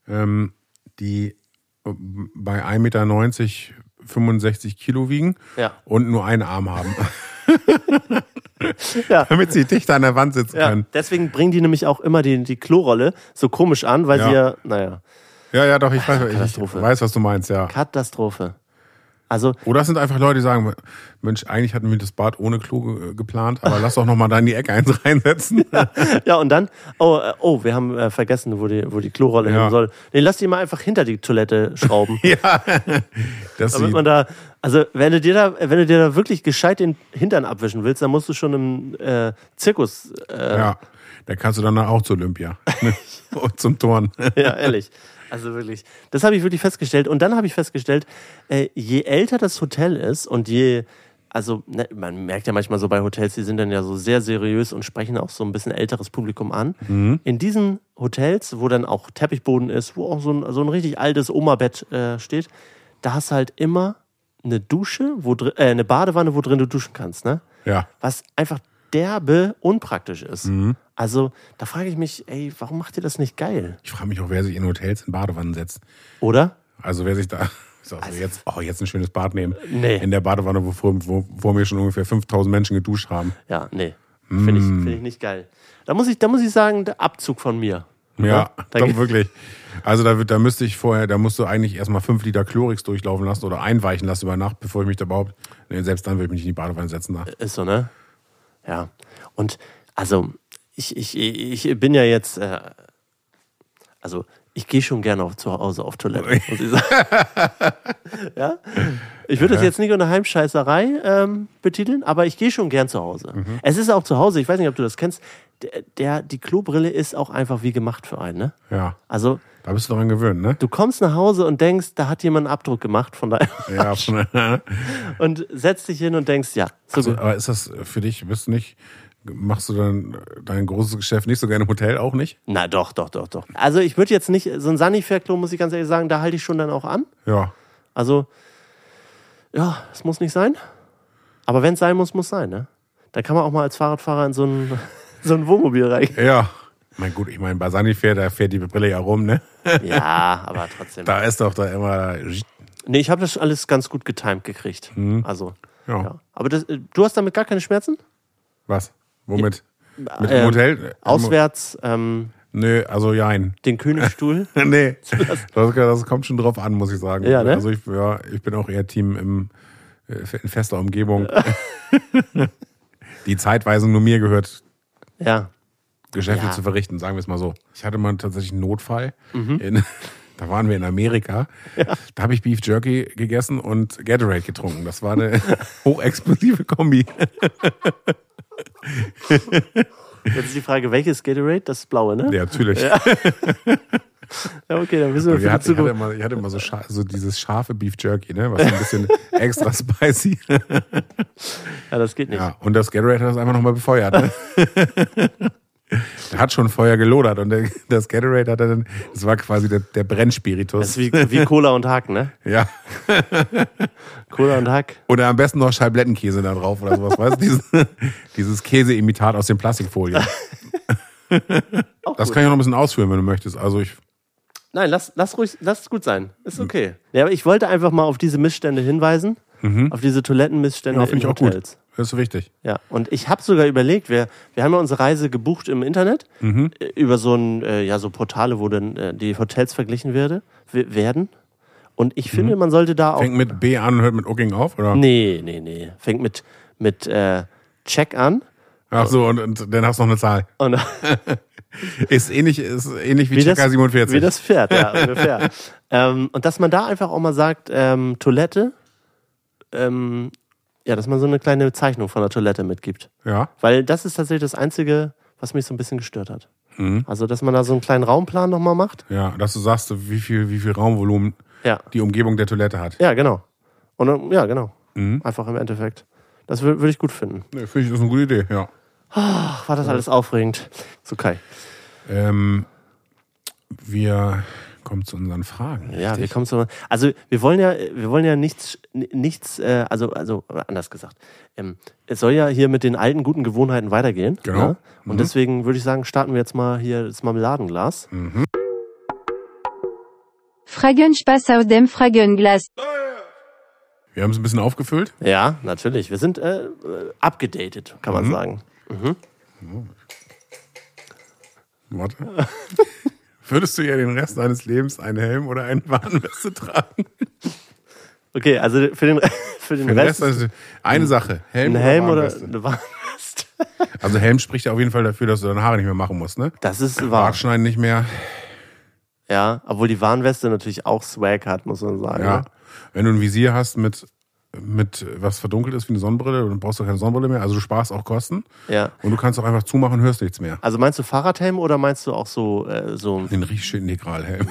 die bei 1,90 Meter 65 Kilo wiegen und nur einen Arm haben. Ja. Damit sie dichter an der Wand sitzen Ja, können. deswegen bringen die nämlich auch immer die Klorolle so komisch an, weil sie ja, naja, Ja, doch, ich Katastrophe. weiß, was du meinst, ja. Katastrophe. Also, Oder es sind einfach Leute, die sagen, Mensch, eigentlich hatten wir das Bad ohne Klo geplant, aber lass doch nochmal da in die Ecke eins reinsetzen. ja, und dann, wir haben vergessen, wo die Klorolle hin soll. Nee, lass die mal einfach hinter die Toilette schrauben. Ja, damit man da, also wenn du dir da wirklich gescheit den Hintern abwischen willst, dann musst du schon im Zirkus. Ja, da kannst du danach auch zur Olympia. Und zum Turnen. Ja, ehrlich. Also wirklich. Das habe ich wirklich festgestellt. Und dann habe ich festgestellt, je älter das Hotel ist und man merkt ja manchmal so bei Hotels, die sind dann ja so sehr seriös und sprechen auch so ein bisschen älteres Publikum an. Mhm. In diesen Hotels, wo dann auch Teppichboden ist, wo auch so ein richtig altes Oma-Bett steht, da hast du halt immer eine Dusche, eine Badewanne, wo drin du duschen kannst, ne? Ja. Was einfach derbe unpraktisch ist. Mhm. Also, da frage ich mich, warum macht ihr das nicht geil? Ich frage mich auch, wer sich in Hotels in Badewannen setzt. Oder? Also, wer sich da jetzt ein schönes Bad nehmen. Nee. In der Badewanne, wo wir schon ungefähr 5000 Menschen geduscht haben. Ja, nee. Finde ich nicht geil. Da muss ich sagen, der Abzug von mir. Ja, doch wirklich. Also da musst du eigentlich erstmal 5 Liter Chlorix durchlaufen lassen oder einweichen lassen über Nacht, bevor ich mich da überhaupt, selbst dann würde ich mich nicht in die Badewanne setzen. Ist so, ne? Ja. Und also ich bin ja jetzt, ich gehe schon gerne zu Hause auf Toilette, muss ich sagen. Ja? Ich würde das jetzt nicht unter Heimscheißerei betiteln, aber ich gehe schon gern zu Hause. Mhm. Es ist auch zu Hause, ich weiß nicht, ob du das kennst, die Klobrille ist auch einfach wie gemacht für einen, ne? Ja. Also, da bist du daran gewöhnt, ne? Du kommst nach Hause und denkst, da hat jemand einen Abdruck gemacht von deinem Arsch. Ja, und setzt dich hin und denkst, ja, so gut. Aber ist das für dich, machst du dann dein großes Geschäft nicht so gerne im Hotel auch nicht? Na doch. Also ich würde jetzt nicht, so ein Sanifair-Klo, muss ich ganz ehrlich sagen, da halte ich schon dann auch an. Ja. Also, ja, es muss nicht sein. Aber wenn es sein muss, muss sein, ne? Da kann man auch mal als Fahrradfahrer in so ein Wohnmobil rein. Ja. Ich meine, bei Sanifair, da fährt die Brille ja rum, ne? Ja, aber trotzdem. Da ist doch da immer... Nee, ich habe das alles ganz gut getimed gekriegt. Also, ja. Aber du hast damit gar keine Schmerzen? Was? Womit? Mit dem Hotel? Auswärts, Nö, also jein. Den Königstuhl? Nee, das kommt schon drauf an, muss ich sagen. Ja, ne? Also ich bin auch eher Team in fester Umgebung. Die zeitweise nur mir gehört, Geschäfte zu verrichten, sagen wir es mal so. Ich hatte mal tatsächlich einen Notfall. Da waren wir in Amerika. Ja. Da habe ich Beef Jerky gegessen und Gatorade getrunken. Das war eine hochexplosive Kombi. Jetzt ist die Frage, welches Gatorade? Das blaue, ne? Ja, natürlich. Ja, okay, dann wissen wir ich hatte immer so dieses scharfe Beef Jerky, ne? Was ein bisschen extra spicy. Ja, das geht nicht. Ja, und das Gatorade hat das einfach nochmal befeuert. Ne? Der hat schon Feuer gelodert und das Gatorade hat das war quasi der Brennspiritus. Das ist wie Cola und Hack, ne? Ja. Cola und Hack. Oder am besten noch Scheiblettenkäse da drauf oder sowas, weißt du? Dieses Käseimitat aus den Plastikfolien. Das kann ich noch ein bisschen ausführen, wenn du möchtest. Also Nein, lass es gut sein. Ist okay. Ja, aber ich wollte einfach mal auf diese Missstände hinweisen. Auf diese Toilettenmissstände in Hotels. Auch gut. Das ist wichtig. Ja, und ich habe sogar überlegt, wir haben ja unsere Reise gebucht im Internet über so Portale, wo dann die Hotels verglichen werden. Und ich finde, man sollte da auch... Fängt mit B an und hört mit Booking auf, oder? Nee. Fängt mit Check an. Ach so, und dann hast du noch eine Zahl. Und ist ähnlich wie Checker 47. Wie das Pferd, ja, ungefähr. Und dass man da einfach auch mal sagt, Toilette... dass man so eine kleine Zeichnung von der Toilette mitgibt. Ja. Weil das ist tatsächlich das Einzige, was mich so ein bisschen gestört hat. Also, dass man da so einen kleinen Raumplan nochmal macht. Ja, dass du sagst, wie viel Raumvolumen die Umgebung der Toilette hat. Ja, genau. Und genau. Einfach im Endeffekt. Das würde ich gut finden. Nee, finde ich, das ist eine gute Idee, ja. Ach, war das alles aufregend. So, Kai. Wir kommen zu unseren Fragen. Ja, wir kommen zu. Also wir wollen ja nichts, also anders gesagt. Es soll ja hier mit den alten guten Gewohnheiten weitergehen. Genau. Ne? Und deswegen würde ich sagen, starten wir jetzt mal hier das Marmeladenglas. Fragenspaß aus dem Fragenglas. Wir haben es ein bisschen aufgefüllt. Ja, natürlich. Wir sind abgedatet, kann man sagen. Warte. Würdest du ja den Rest deines Lebens einen Helm oder eine Warnweste tragen? Okay, also für den Rest also eine Sache. ein Helm oder eine Warnweste. Also Helm spricht ja auf jeden Fall dafür, dass du deine Haare nicht mehr machen musst, ne? Das ist wahr. Bartschneiden nicht mehr. Ja, obwohl die Warnweste natürlich auch Swag hat, muss man sagen. Ja. Ne? Wenn du ein Visier hast mit was verdunkelt ist wie eine Sonnenbrille, dann brauchst du keine Sonnenbrille mehr. Also du sparst auch Kosten. Ja. Und du kannst auch einfach zumachen und hörst nichts mehr. Also meinst du Fahrradhelm oder meinst du auch so Den richtig schönen Negralhelm.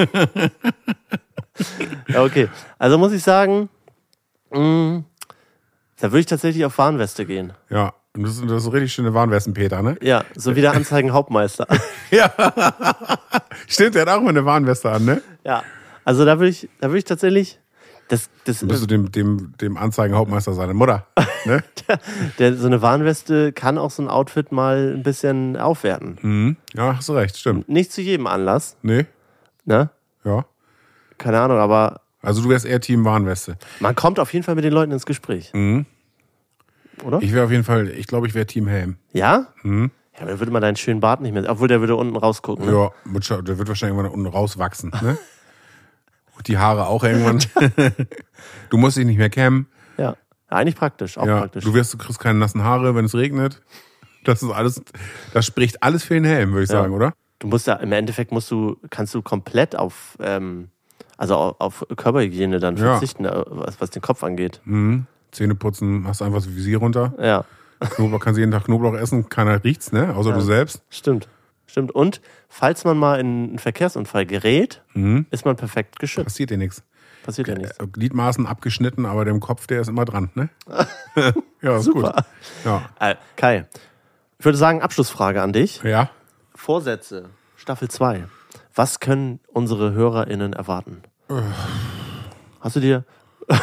Ja, okay. Also muss ich sagen, da würde ich tatsächlich auf Warnweste gehen. Ja. Und das ist eine richtig schöne Warnwesten-Peter, ne? Ja, so wie der Anzeigen-Hauptmeister. Ja. Stimmt, der hat auch mal eine Warnweste an, ne? Ja. Also da würde ich tatsächlich. Das Müsstest du dem Anzeigen-Hauptmeister seiner Mutter, ne? so eine Warnweste kann auch so ein Outfit mal ein bisschen aufwerten. Mhm. Ja, hast du recht, stimmt. Nicht zu jedem Anlass, Nee? ne? Ja. Keine Ahnung, aber Also du wärst eher Team Warnweste. man kommt auf jeden Fall mit den Leuten ins Gespräch. Mhm. Oder? Ich glaube, ich wäre Team Helm. Ja? Mhm. Ja, dann würde man deinen schönen Bart nicht mehr, obwohl der würde unten rausgucken. Ne? Ja, der wird wahrscheinlich irgendwann unten rauswachsen, ne? Und die Haare auch irgendwann. Du musst dich nicht mehr kämmen. Ja, eigentlich praktisch, auch Ja, praktisch. du kriegst keine nassen Haare, wenn es regnet. Das spricht alles für den Helm, würde ich sagen, oder? Du musst ja, im Endeffekt kannst du komplett auf Körperhygiene dann verzichten, was den Kopf angeht. Mhm. Zähne putzen, hast einfach das Visier runter. Ja, Knoblauch, kannst jeden Tag Knoblauch essen, keiner riecht's, ne? Außer du selbst. stimmt. Und falls man mal in einen Verkehrsunfall gerät, ist man perfekt geschützt. Passiert dir nichts. Passiert ja nichts. Gliedmaßen abgeschnitten, aber der Kopf, der ist immer dran, ne? Ja, ist Super. gut. Ja. Kai, ich würde sagen, Abschlussfrage an dich. Ja. Vorsätze, Staffel 2. Was können unsere HörerInnen erwarten? Hast du dir...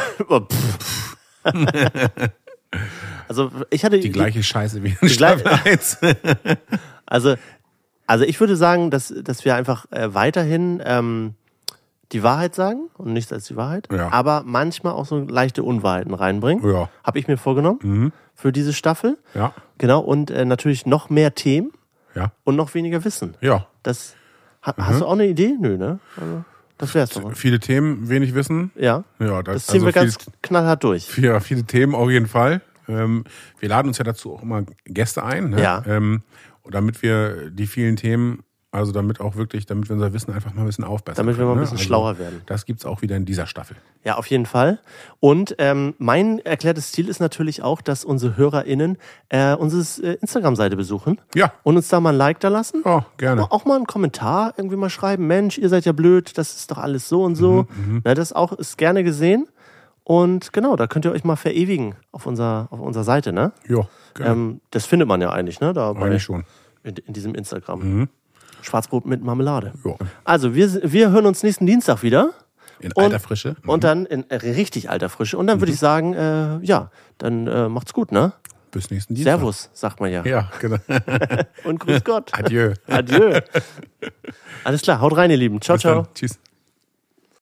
Also ich hatte Die gleiche Scheiße wie in Staffel 1. Also ich würde sagen, dass wir einfach weiterhin die Wahrheit sagen und nichts als die Wahrheit, Ja. aber manchmal auch so leichte Unwahrheiten reinbringen. Ja. Habe ich mir vorgenommen für diese Staffel. Ja. Genau, und natürlich noch mehr Themen Ja. und noch weniger Wissen. Ja. Hast du auch eine Idee? Nö, ne? Also, das wär's doch. Viele Themen, wenig Wissen. Ja, Ja, das ziehen wir ganz knallhart durch. Ja, viele Themen auf jeden Fall. Wir laden uns ja dazu auch immer Gäste ein, ne? Ja. Damit wir die vielen Themen, also damit wir unser Wissen einfach mal ein bisschen aufbessern Damit wir mal ein können, bisschen ne? schlauer werden. Das gibt's auch wieder in dieser Staffel. Ja, auf jeden Fall. Und mein erklärtes Ziel ist natürlich auch, dass unsere HörerInnen unsere Instagram-Seite besuchen. Ja. Und uns da mal ein Like da lassen. Oh, gerne. Auch mal einen Kommentar irgendwie mal schreiben. Mensch, ihr seid ja blöd, das ist doch alles so und so. Na, das ist gerne gesehen. Und genau, da könnt ihr euch mal verewigen auf unserer Seite, ne? Ja, gerne. Das findet man ja eigentlich, ne? Da Eigentlich schon. in diesem Instagram. Schwarzbrot mit Marmelade. Ja. Also, wir hören uns nächsten Dienstag wieder. In alter Frische. Und dann in richtig alter Frische. Und dann würde ich sagen, dann macht's gut, ne? Bis nächsten Dienstag. Servus, sagt man ja. Ja, genau. Und grüß Gott. Adieu. Adieu. Alles klar, haut rein, ihr Lieben. Ciao, Bis ciao. dann. Tschüss.